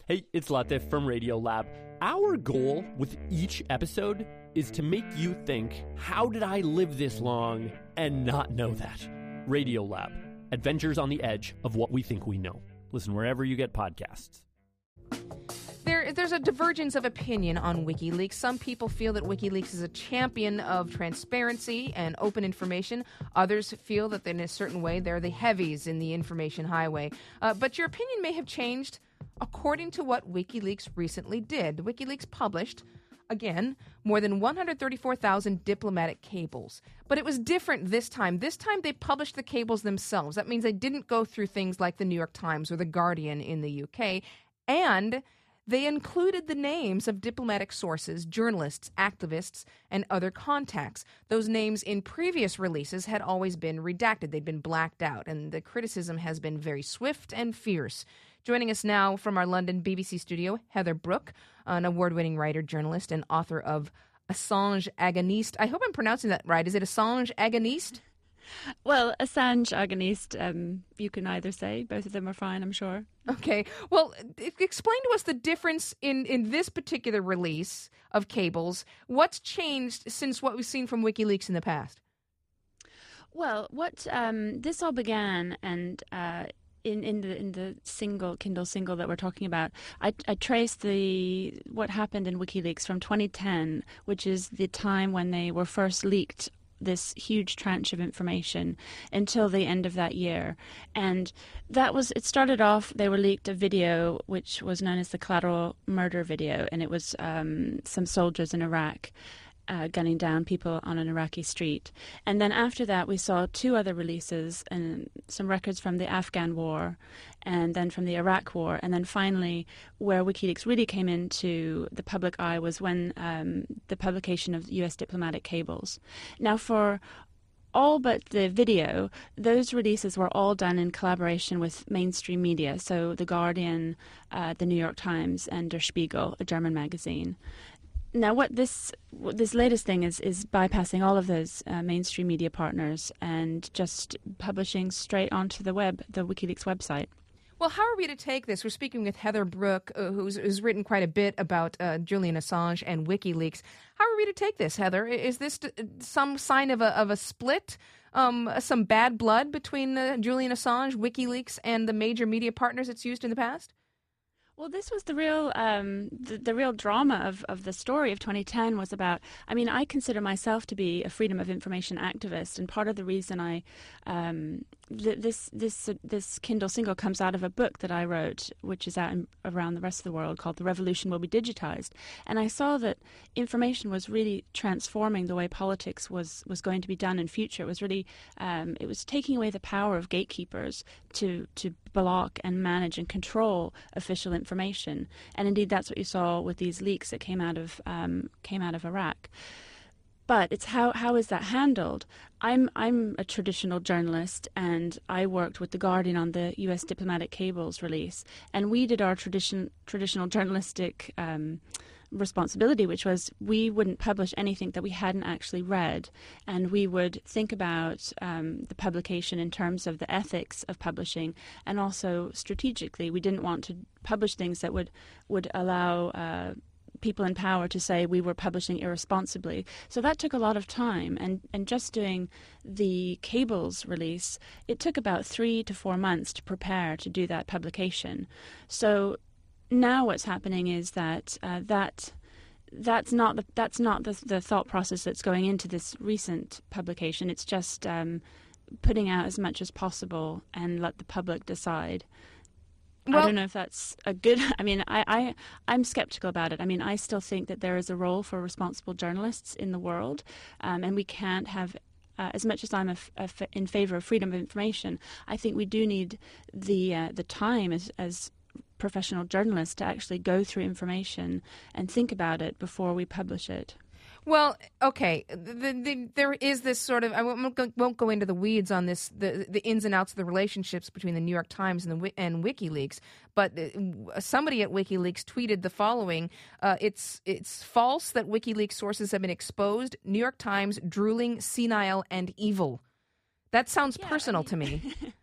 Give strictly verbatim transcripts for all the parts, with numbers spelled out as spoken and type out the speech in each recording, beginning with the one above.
Hey, it's Latif from Radiolab. Our goal with each episode is to make you think, how did I live this long and not know that? Radiolab, adventures on the edge of what we think we know. Listen wherever you get podcasts. There, there's a divergence of opinion on WikiLeaks. Some people feel that WikiLeaks is a champion of transparency and open information. Others feel that in a certain way they're the heavies in the information highway. Uh, but your opinion may have changed according to what WikiLeaks recently did. WikiLeaks published, again, more than one hundred thirty-four thousand diplomatic cables. But it was different this time. This time they published the cables themselves. That means they didn't go through things like the New York Times or the Guardian in the U K. And they included the names of diplomatic sources, journalists, activists, and other contacts. Those names in previous releases had always been redacted. They'd been blacked out, and the criticism has been very swift and fierce. Joining us now from our London B B C studio, Heather Brooke, an award-winning writer, journalist, and author of Assange Agoniste. I hope I'm pronouncing that right. Is it Assange Agoniste? Well, Assange Agoniste, um, you can either say. Both of them are fine, I'm sure. Okay. Well, explain to us the difference in, in this particular release of cables. What's changed since what we've seen from WikiLeaks in the past? Well, what um, this all began, and uh, in in the in the single Kindle single that we're talking about, I, I traced the what happened in WikiLeaks from twenty ten, which is the time when they were first leaked this huge tranche of information, until the end of that year. And that was, it started off, they were leaked a video which was known as the Collateral Murder video, and it was um, some soldiers in Iraq Uh, gunning down people on an Iraqi street. And then after that, we saw two other releases, and some records from the Afghan war, and then from the Iraq war. And then finally, where WikiLeaks really came into the public eye was when um, the publication of U S diplomatic cables. Now, for all but the video, those releases were all done in collaboration with mainstream media, so The Guardian, uh, The New York Times, and Der Spiegel, a German magazine. Now, what this what this latest thing is is bypassing all of those uh, mainstream media partners and just publishing straight onto the web, the WikiLeaks website. Well, how are we to take this? We're speaking with Heather Brooke, uh, who's, who's written quite a bit about uh, Julian Assange and WikiLeaks. How are we to take this, Heather? Is this t- some sign of a of a split, um, some bad blood between uh, Julian Assange, WikiLeaks, and the major media partners it's used in the past? Well, this was the real um, the, the real drama of, of the story of twenty ten was about, I mean, I consider myself to be a freedom of information activist, and part of the reason I um, th- this this uh, this Kindle single comes out of a book that I wrote, which is out in, around the rest of the world, called The Revolution Will Be Digitized. And I saw that information was really transforming the way politics was, was going to be done in future. It was really um, it was taking away the power of gatekeepers to to block and manage and control official information. And indeed, that's what you saw with these leaks that came out of um, came out of Iraq. But it's how how is that handled? I'm I'm a traditional journalist, and I worked with The Guardian on the U S diplomatic cables release, and we did our tradition traditional journalistic um, responsibility, which was we wouldn't publish anything that we hadn't actually read, and we would think about um, the publication in terms of the ethics of publishing, and also strategically. We didn't want to publish things that would would allow uh, people in power to say we were publishing irresponsibly. So that took a lot of time, and, and just doing the cables release, it took about three to four months to prepare to do that publication. So now what's happening is that uh, that that's not the that's not the, the thought process that's going into this recent publication. It's just um, putting out as much as possible and let the public decide. Well, I don't know if that's a good... I mean, I, I, I'm skeptical about it. I mean, I still think that there is a role for responsible journalists in the world, um, and we can't have... Uh, as much as I'm a f- a f- in favor of freedom of information, I think we do need the uh, the time as, as professional journalists to actually go through information and think about it before we publish it. Well, okay, the, the, there is this sort of, I won't go, won't go into the weeds on this, the, the ins and outs of the relationships between the New York Times and, the, and WikiLeaks, but somebody at WikiLeaks tweeted the following, uh, it's, it's false that WikiLeaks sources have been exposed, New York Times, drooling, senile, and evil. That sounds yeah, personal I mean, to me.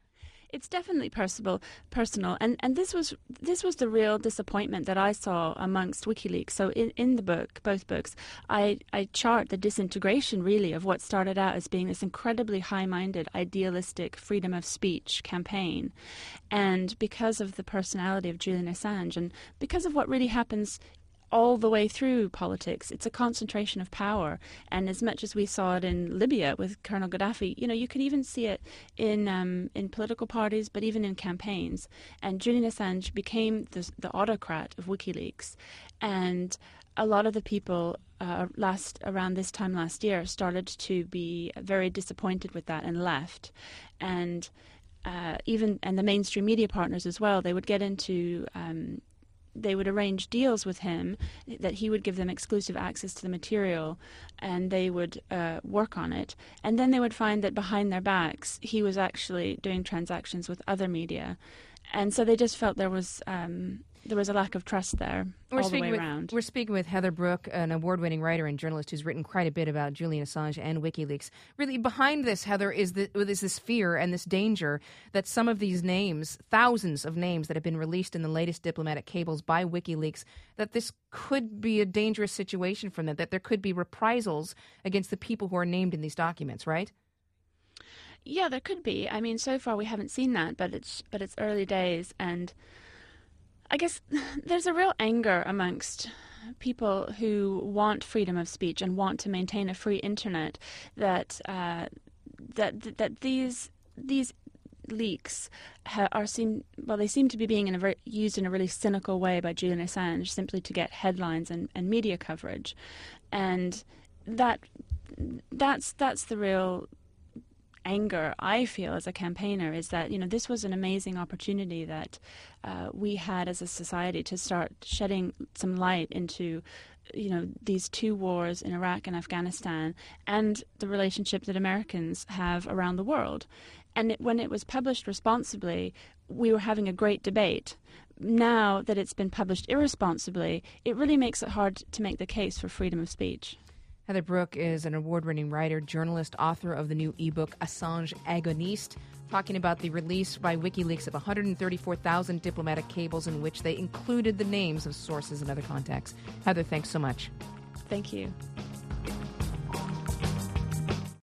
it's definitely personal, personal, and and this was this was the real disappointment that I saw amongst WikiLeaks. So in, in the book, both books, I I chart the disintegration really of what started out as being this incredibly high-minded, idealistic freedom of speech campaign, and because of the personality of Julian Assange, and because of what really happens all the way through politics, it's a concentration of power. And as much as we saw it in Libya with Colonel Gaddafi, you know, you can even see it in um, in political parties, but even in campaigns. And Julian Assange became the, the autocrat of WikiLeaks. And a lot of the people uh, last around this time last year started to be very disappointed with that and left. And uh, even and the mainstream media partners as well, they would get into um, they would arrange deals with him that he would give them exclusive access to the material, and they would uh, work on it. And then they would find that behind their backs, he was actually doing transactions with other media. And so they just felt there was um, there was a lack of trust there we're all the way with, around. We're speaking with Heather Brooke, an award-winning writer and journalist who's written quite a bit about Julian Assange and WikiLeaks. Really, behind this, Heather, is, the, is this fear and this danger that some of these names, thousands of names that have been released in the latest diplomatic cables by WikiLeaks, that this could be a dangerous situation for them, that there could be reprisals against the people who are named in these documents, right? Yeah, there could be. I mean, so far we haven't seen that, but it's but it's early days, and I guess there's a real anger amongst people who want freedom of speech and want to maintain a free internet that uh, that that these these leaks ha- are seem well they seem to be being in a very, used in a really cynical way by Julian Assange simply to get headlines and, and media coverage, and that that's that's the real anger I feel as a campaigner, is that, you know, this was an amazing opportunity that uh, we had as a society to start shedding some light into, you know, these two wars in Iraq and Afghanistan and the relationship that Americans have around the world. And it, when it was published responsibly, we were having a great debate. Now that it's been published irresponsibly, it really makes it hard to make the case for freedom of speech. Heather Brooke is an award-winning writer, journalist, author of the new ebook Assange Agoniste, talking about the release by WikiLeaks of one hundred thirty-four thousand diplomatic cables in which they included the names of sources and other contacts. Heather, thanks so much. Thank you.